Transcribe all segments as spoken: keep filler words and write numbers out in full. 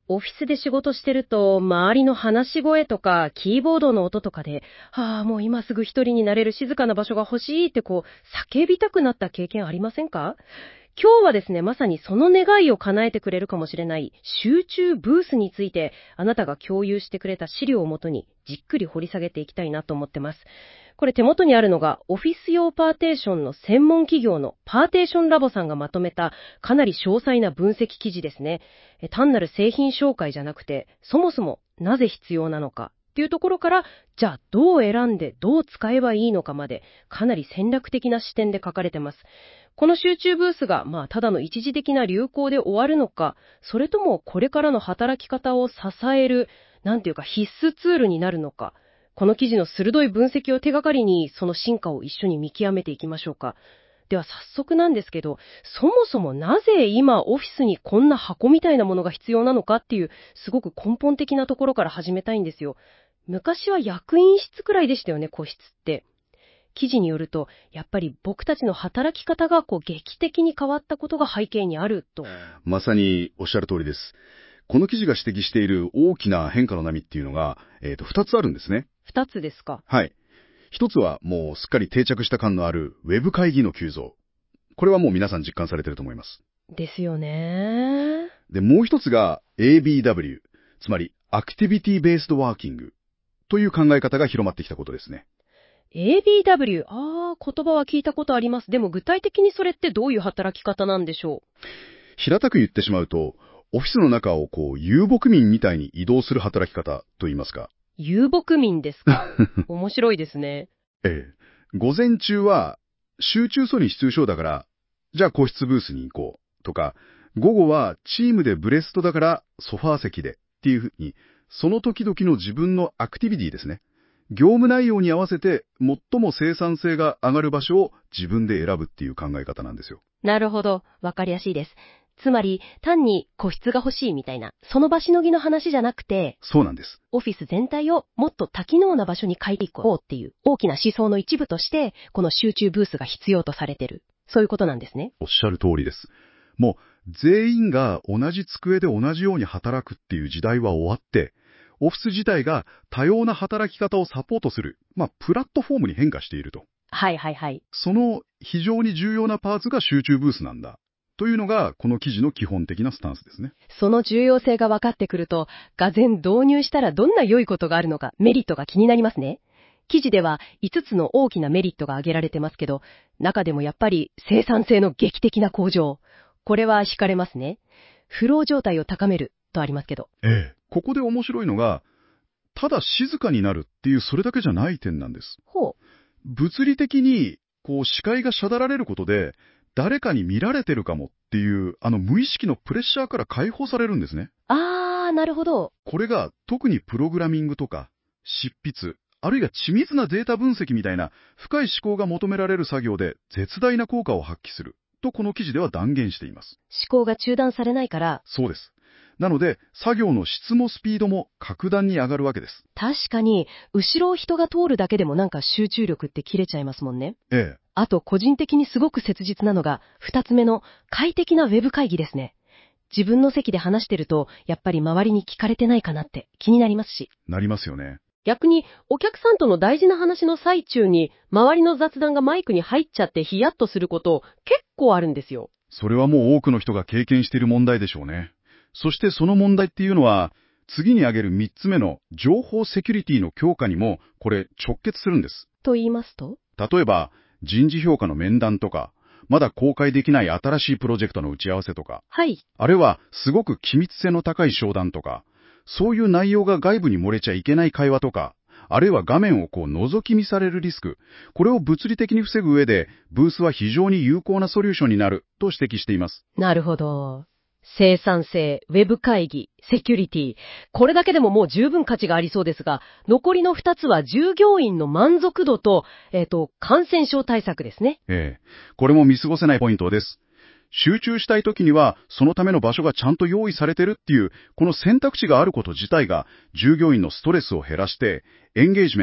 オフィスで仕事してると、周りの話し声とか、キーボードの音とかで、ああ、もう今すぐ一人になれる静かな場所が欲しいってこう、叫びたくなった経験ありませんか？今日はですね、まさにその願いを叶えてくれるかもしれない集中ブースについて、あなたが共有してくれた資料をもとにじっくり掘り下げていきたいなと思ってます。これ手元にあるのがオフィス用パーテーションの専門企業のパーテーションラボさんがまとめたかなり詳細な分析記事ですね。単なる製品紹介じゃなくて、そもそもなぜ必要なのかっていうところから、じゃあどう選んでどう使えばいいのかまで、かなり戦略的な視点で書かれてます。この集中ブースが、まあ、ただの一時的な流行で終わるのか、それともこれからの働き方を支える、なんていうか必須ツールになるのか、この記事の鋭い分析を手がかりに、その進化を一緒に見極めていきましょうか。では早速なんですけど、そもそもなぜ今オフィスにこんな箱みたいなものが必要なのかっていう、すごく根本的なところから始めたいんですよ。昔は役員室くらいでしたよね、個室って。記事によると、やっぱり僕たちの働き方がこう劇的に変わったことが背景にあると。 まさにおっしゃる通りです。この記事が指摘している大きな変化の波っていうのが、えーと、二つあるんですね。 二つですか。 はい。一つはもうすっかり定着した感のあるウェブ会議の急増。これはもう皆さん実感されていると思います。 ですよね。 で、もう一つが エービーダブリュー、つまりアクティビティベースドワーキングという考え方が広まってきたことですね。 エービーダブリュー、ああ、言葉は聞いたことあります。でも具体的にそれってどういう働き方なんでしょう？ 平たく言ってしまうと、オフィスの中をこう遊牧民みたいに移動する働き方と言いますか。 遊牧民ですか？面白いですね。 ええ。午前中は集中素に必要症だから、じゃあ個室ブースに行こうとか、午後はチームでブレストだからソファー席でっていうふうに、その時々の自分のアクティビティですね。業務内容に合わせて最も生産性が上がる場所を自分で選ぶっていう考え方なんですよ。 なるほど。わかりやすいです。つまり、単に個室が欲しいみたいな、その場しのぎの話じゃなくて、 そうなんです。 オフィス全体をもっと多機能な場所に変えていこうっていう大きな思想の一部として、この集中ブースが必要とされている。そういうことなんですね。 おっしゃる通りです。もう全員が同じ机で同じように働くっていう時代は終わって、オフィス自体が多様な働き方をサポートする、まあ、プラットフォームに変化していると。 はいはいはい。 その非常に重要なパーツが集中ブースなんだ。というのが、この記事の基本的なスタンスですね。 その重要性が分かってくると、がぜん導入したらどんな良いことがあるのか、メリットが気になりますね。記事ではいつつの大きなメリットが挙げられてますけど、中でもやっぱり生産性の劇的な向上。これは惹かれますね。フロー状態を高めるとありますけど。 ええ。ここで面白いのが、ただ静かになるっていうそれだけじゃない点なんです。 ほう。 物理的に、こう視界が遮られることで、誰かに見られてるかもっていう、あの無意識のプレッシャーから解放されるんですね。 あー、なるほど。 これが特にプログラミングとか、執筆、あるいは緻密なデータ分析みたいな深い思考が求められる作業で絶大な効果を発揮するとこの記事では断言しています。 思考が中断されないから。 そうです。なので、作業の質もスピードも格段に上がるわけです。 確かに、後ろを人が通るだけでもなんか集中力って切れちゃいますもんね。 ええ。 あと、個人的にすごく切実なのが、二つ目の快適なウェブ会議ですね。自分の席で話してると、やっぱり周りに聞かれてないかなって気になりますし。 なりますよね。 逆に、お客さんとの大事な話の最中に、周りの雑談がマイクに入っちゃってヒヤッとすること結構あるんですよ。 それはもう多くの人が経験している問題でしょうね。そしてその問題っていうのは、次に挙げる三つ目の情報セキュリティの強化にも、これ直結するんです。 と言いますと？ 例えば、人事評価の面談とか、まだ公開できない新しいプロジェクトの打ち合わせとか、 はい。 あるいはすごく機密性の高い商談とか、そういう内容が外部に漏れちゃいけない会話とか、あるいは画面をこう覗き見されるリスク、これを物理的に防ぐ上で、ブースは非常に有効なソリューションになると指摘しています。 なるほど。生産性、ウェブ会議、セキュリティ。これだけでももう十分価値がありそうですが、残りの二つは従業員の満足度と、えっと、感染症対策ですね。 ええ。これも見過ごせないポイントです。集中したい時には、そのための場所がちゃんと用意されてるっていう、この選択肢があること自体が、従業員のストレスを減らして、エンゲージメント、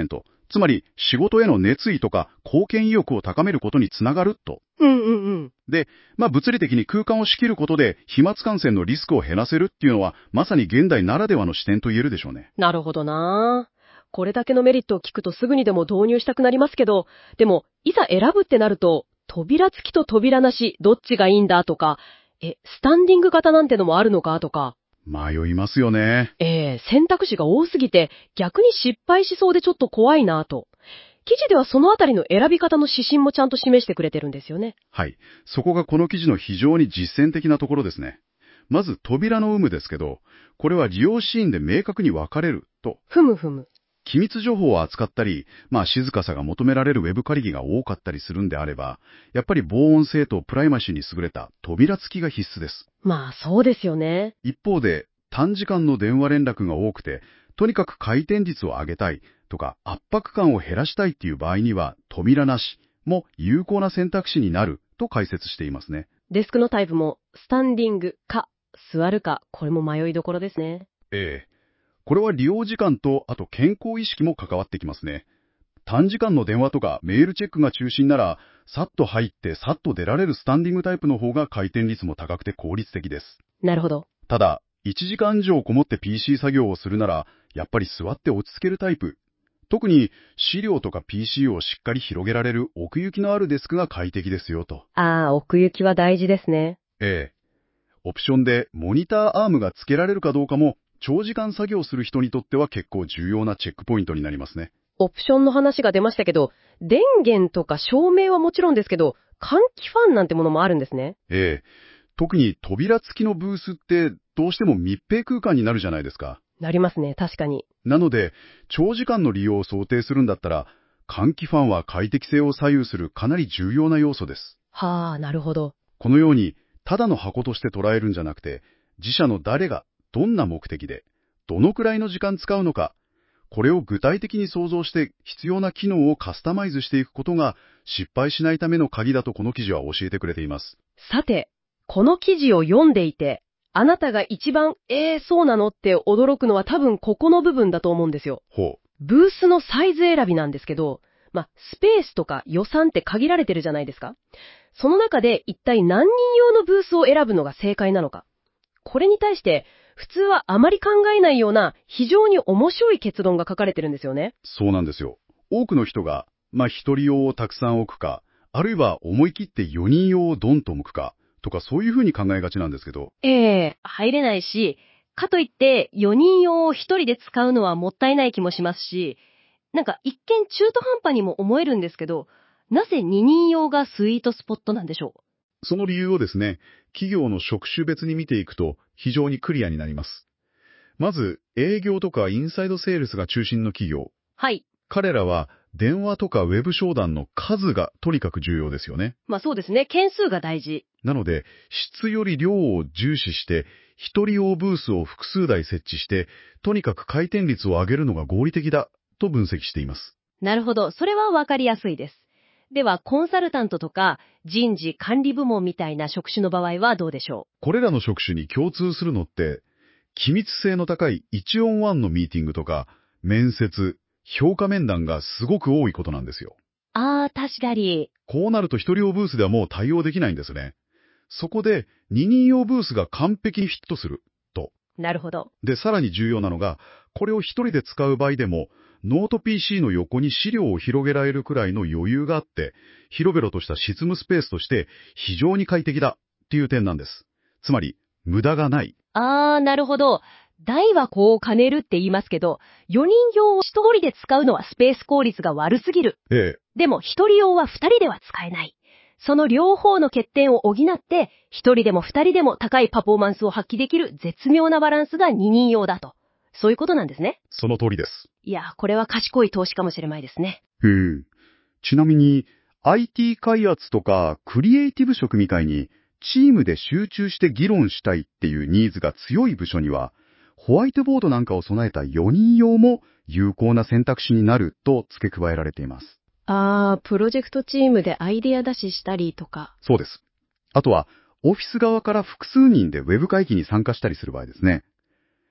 つまり仕事への熱意とか貢献意欲を高めることにつながると。 うんうんうん。 で、まあ物理的に空間を仕切ることで飛沫感染のリスクを減らせるっていうのはまさに現代ならではの視点と言えるでしょうね。 なるほどな。これだけのメリットを聞くとすぐにでも導入したくなりますけど、でもいざ選ぶってなると、扉付きと扉なしどっちがいいんだとか、え、スタンディング型なんてのもあるのかとか。 迷いますよね。 えー、選択肢が多すぎて逆に失敗しそうでちょっと怖いなと。記事ではそのあたりの選び方の指針もちゃんと示してくれてるんですよね。 はい。そこがこの記事の非常に実践的なところですね。まず扉の有無ですけど、これは利用シーンで明確に分かれると。 ふむふむ。 機密情報を扱ったり、まあ静かさが求められるウェブ会議が多かったりするんであれば、やっぱり防音性とプライマシーに優れた扉付きが必須です。 まあそうですよね。 一方で、短時間の電話連絡が多くて、とにかく回転率を上げたいとか圧迫感を減らしたいっていう場合には、扉なしも有効な選択肢になると解説していますね。 デスクのタイプもスタンディングか座るか、これも迷いどころですね。 ええ。これは利用時間と、あと健康意識も関わってきますね。短時間の電話とかメールチェックが中心なら、さっと入ってさっと出られるスタンディングタイプの方が回転率も高くて効率的です。 なるほど。 ただ、いちじかん以上こもって ピーシー 作業をするなら、やっぱり座って落ち着けるタイプ。特に資料とか ピーシー をしっかり広げられる奥行きのあるデスクが快適ですよと。 ああ、奥行きは大事ですね。 ええ。オプションでモニターアームが付けられるかどうかも、長時間作業する人にとっては結構重要なチェックポイントになりますね。 オプションの話が出ましたけど、電源とか照明はもちろんですけど、換気ファンなんてものもあるんですね。 ええ。特に扉付きのブースってどうしても密閉空間になるじゃないですか。 なりますね、確かに。 なので、長時間の利用を想定するんだったら、換気ファンは快適性を左右するかなり重要な要素です。 はあ、なるほど。 このように、ただの箱として捉えるんじゃなくて、自社の誰がどんな目的で、どのくらいの時間使うのか、これを具体的に想像して必要な機能をカスタマイズしていくことが失敗しないための鍵だとこの記事は教えてくれています。 さて、この記事を読んでいて、あなたが一番、えー、そうなのって驚くのは多分ここの部分だと思うんですよ。 ほう。 ブースのサイズ選びなんですけど、まあ、スペースとか予算って限られてるじゃないですか。その中で一体何人用のブースを選ぶのが正解なのか。これに対して、普通はあまり考えないような非常に面白い結論が書かれてるんですよね。 そうなんですよ。多くの人が、まあ一人用をたくさん置くか、あるいは思い切ってよにん用をドンと向くか、とかそういうふうに考えがちなんですけど。 ええ、入れないし、かといってよにん用をひとりで使うのはもったいない気もしますし、なんか一見中途半端にも思えるんですけど、なぜににん用がスイートスポットなんでしょう。 その理由をですね、企業の職種別に見ていくと非常にクリアになります。まず、営業とかインサイドセールスが中心の企業。 はい。 彼らは電話とかウェブ商談の数がとにかく重要ですよね。 まあそうですね。件数が大事。 なので、質より量を重視して、一人用ブースを複数台設置して、とにかく回転率を上げるのが合理的だと分析しています。 なるほど。それはわかりやすいです。では、コンサルタントとか人事管理部門みたいな職種の場合はどうでしょう。 これらの職種に共通するのって、機密性の高いワンオンワンのミーティングとか、面接、評価面談がすごく多いことなんですよ。 ああ、確かに。 こうなると一人用ブースではもう対応できないんですね。そこでににん用ブースが完璧にフィットすると。 なるほど。 で、さらに重要なのが、これを一人で使う場合でも、ノート ピーシー の横に資料を広げられるくらいの余裕があって、広々とした執務スペースとして非常に快適だっていう点なんです。つまり、無駄がない。 あー、なるほど。大はこう兼ねるって言いますけど、よにん用をひとりで使うのはスペース効率が悪すぎる。 ええ。 でもひとり用はふたりでは使えない。その両方の欠点を補って、ひとりでもふたりでも高いパフォーマンスを発揮できる絶妙なバランスがににん用だと。そういうことなんですね。 その通りです。 いや、これは賢い投資かもしれないですね。 へえ。ちなみに、アイティー 開発とかクリエイティブ職みたいに、チームで集中して議論したいっていうニーズが強い部署には、ホワイトボードなんかを備えたよにん用も有効な選択肢になると付け加えられています。 あー、プロジェクトチームでアイデア出ししたりとか。 そうです。あとは、オフィス側から複数人でウェブ会議に参加したりする場合ですね。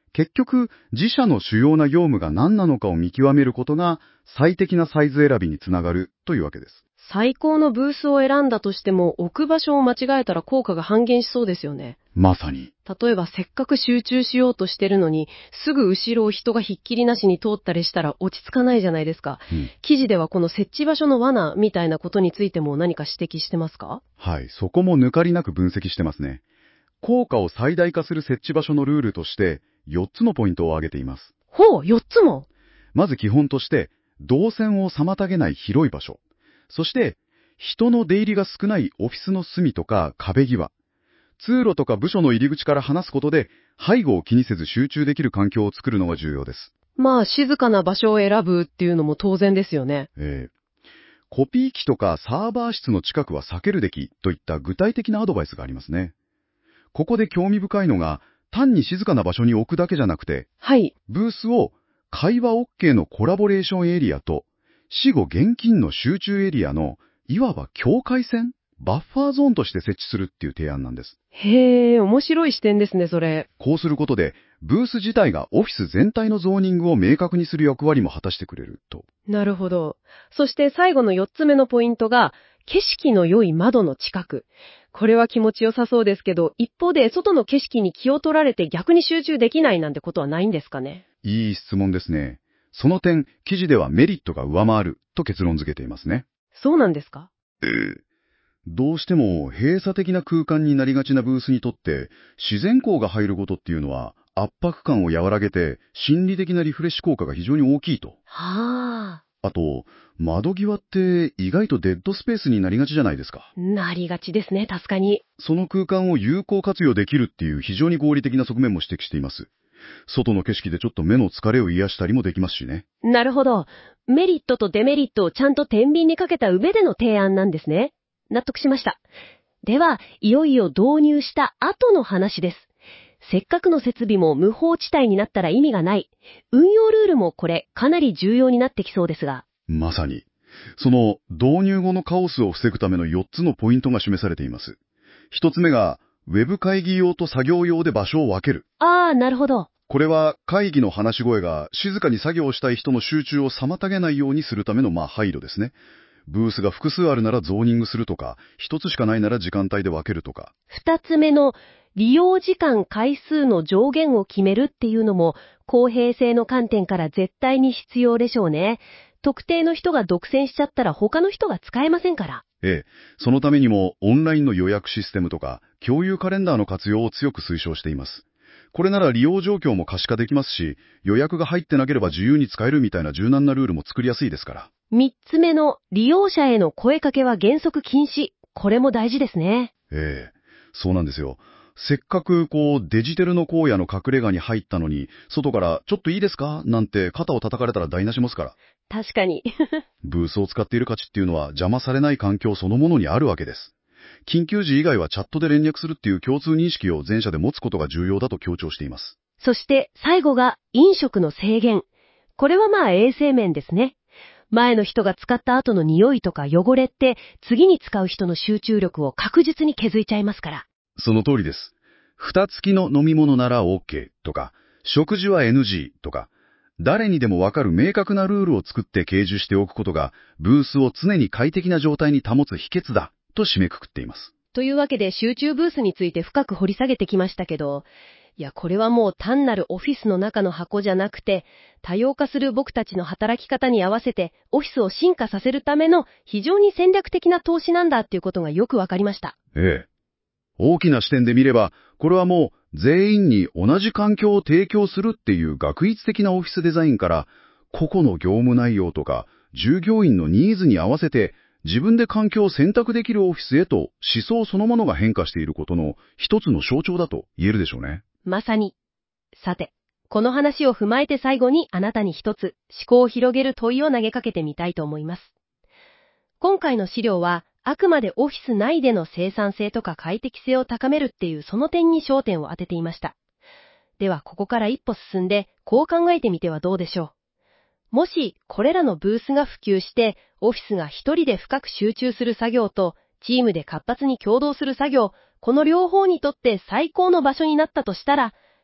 結局、自社の主要な業務が何なのかを見極めることが最適なサイズ選びにつながるというわけです。 最高のブースを選んだとしても置く場所を間違えたら効果が半減しそうですよね。 まさに。 例えばせっかく集中しようとしてるのに、すぐ後ろを人がひっきりなしに通ったりしたら落ち着かないじゃないですか。 うん、 記事ではこの設置場所の罠みたいなことについても何か指摘してますか？ はい、そこも抜かりなく分析してますね。効果を最大化する設置場所のルールとしてよっつのポイントを挙げています。 ほう、よっつも。 まず基本として動線を妨げない広い場所。そして人の出入りが少ないオフィスの隅とか壁際。通路とか部署の入り口から離すことで背後を気にせず集中できる環境を作るのが重要です。 まあ静かな場所を選ぶっていうのも当然ですよね。 えーコピー機とかサーバー室の近くは避けるべきといった具体的なアドバイスがありますね。ここで興味深いのが、単に静かな場所に置くだけじゃなくて、 はい。 ブースを会話 OK のコラボレーションエリアと、死後現金の集中エリアの、いわば境界線、バッファーゾーンとして設置するっていう提案なんです。 へえ、面白い視点ですね、それ。 こうすることで、ブース自体がオフィス全体のゾーニングを明確にする役割も果たしてくれると。 なるほど。そして最後のよっつめのポイントが、景色の良い窓の近く。これは気持ちよさそうですけど、一方で外の景色に気を取られて逆に集中できないなんてことはないんですかね？ いい質問ですね。その点、記事ではメリットが上回ると結論付けていますね。 そうなんですか？ えーどうしても閉鎖的な空間になりがちなブースにとって、自然光が入ることっていうのは圧迫感を和らげて心理的なリフレッシュ効果が非常に大きいと。 はあ。 あと、窓際って意外とデッドスペースになりがちじゃないですか。 なりがちですね、確かに。 その空間を有効活用できるっていう非常に合理的な側面も指摘しています。外の景色でちょっと目の疲れを癒したりもできますしね。 なるほど。メリットとデメリットをちゃんと天秤にかけた上での提案なんですね。納得しました。では、いよいよ導入した後の話です。せっかくの設備も無法地帯になったら意味がない。運用ルールもこれかなり重要になってきそうですが。 まさに。その導入後のカオスを防ぐためのよっつのポイントが示されています。ひとつめが、ウェブ会議用と作業用で場所を分ける。 ああ、なるほど。 これは会議の話し声が静かに作業したい人の集中を妨げないようにするためのまあ配慮ですね。ブースが複数あるならゾーニングするとか、一つしかないなら時間帯で分けるとか。 二つ目の利用時間回数の上限を決めるっていうのも公平性の観点から絶対に必要でしょうね。特定の人が独占しちゃったら他の人が使えませんから。 ええ、そのためにもオンラインの予約システムとか共有カレンダーの活用を強く推奨しています。これなら利用状況も可視化できますし、予約が入ってなければ自由に使えるみたいな柔軟なルールも作りやすいですから。 三つ目の利用者への声かけは原則禁止。これも大事ですね。 ええ、そうなんですよ。せっかくこうデジタルの荒野の隠れ家に入ったのに、外からちょっといいですかなんて肩を叩かれたら台無しますから。 確かに。 ブースを使っている価値っていうのは邪魔されない環境そのものにあるわけです。緊急時以外はチャットで連絡するっていう共通認識を全社で持つことが重要だと強調しています。 そして最後が飲食の制限。これはまあ衛生面ですね。前の人が使った後の匂いとか汚れって次に使う人の集中力を確実に削いちゃいますから。 その通りです。蓋付きの飲み物なら OK とか、食事は エヌジー とか、誰にでもわかる明確なルールを作って掲示しておくことが、ブースを常に快適な状態に保つ秘訣だと締めくくっています。 というわけで集中ブースについて深く掘り下げてきましたけど、いやこれはもう単なるオフィスの中の箱じゃなくて、多様化する僕たちの働き方に合わせてオフィスを進化させるための非常に戦略的な投資なんだっていうことがよくわかりました。 ええ。大きな視点で見れば、これはもう全員に同じ環境を提供するっていう学術的なオフィスデザインから、個々の業務内容とか従業員のニーズに合わせて自分で環境を選択できるオフィスへと思想そのものが変化していることの一つの象徴だと言えるでしょうね。 まさに。さて、この話を踏まえて最後にあなたに一つ思考を広げる問いを投げかけてみたいと思います。今回の資料はあくまでオフィス内での生産性とか快適性を高めるっていうその点に焦点を当てていました。ではここから一歩進んでこう考えてみてはどうでしょう。もしこれらのブースが普及してオフィスが一人で深く集中する作業とチームで活発に協働する作業、この両方にとって最高の場所になったとしたら、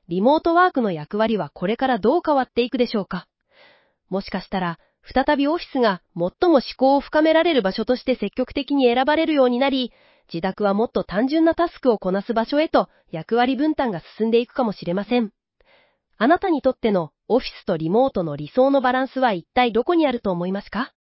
リモートワークの役割はこれからどう変わっていくでしょうか。もしかしたら、再びオフィスが最も思考を深められる場所として積極的に選ばれるようになり、自宅はもっと単純なタスクをこなす場所へと役割分担が進んでいくかもしれません。あなたにとってのオフィスとリモートの理想のバランスは一体どこにあると思いますか？